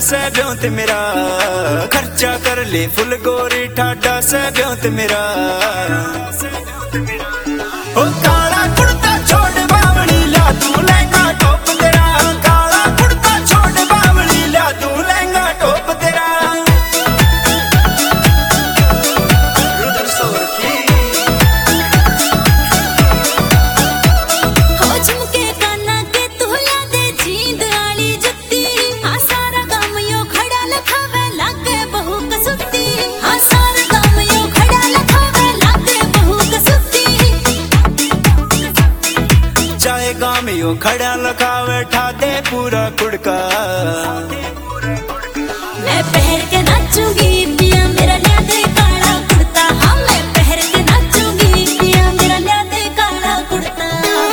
से ब्योंत मेरा खर्चा कर ले फुल गोरी ठाडा से ब्योंत मेरा ओ काला कुर्ता छोड़ बावली ला तू लहंगा टॉप तेरा काला कुर्ता छोड़ बावली ला तू लहंगा टॉप तेरा गाम यो खड़ा लखावे ठादे पूरा कुड़का मैं पहर के नाचूंगी पिया मेरा लिया दे काला कुर्ता हाँ मैं पहर के नाचूंगी पिया मेरा लिया दे काला कुर्ता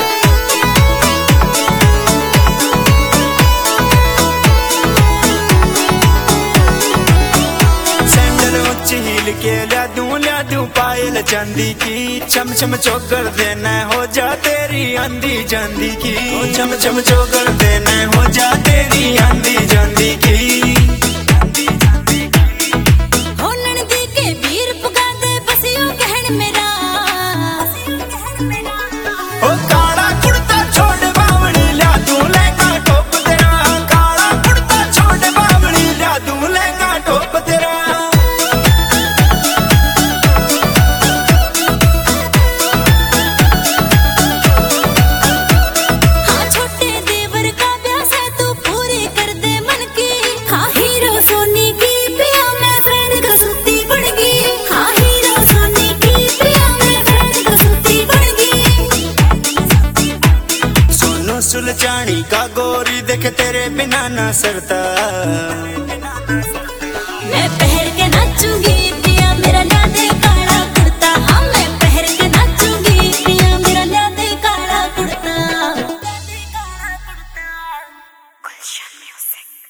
सैंडल ऊंची हील के ल्या दूं पायल चांदी की चम चम चौकर देना हो जा तेरी आंधी जांदी की चम चम चौकर देना हो जा तेरी आंधी जांदी की हो ननदी के वीर पुगा दे बस यूं कहन मेरा ओ काला कुर्ता छोड़ बावली ला तू लहंगा टॉप तेरा काला कुर्ता छोड़ बावली ला तू लहंगा टॉप तेरा सुलझानी का गोरी देख तेरे बिना ना सरता मैं पहर के नाचूंगी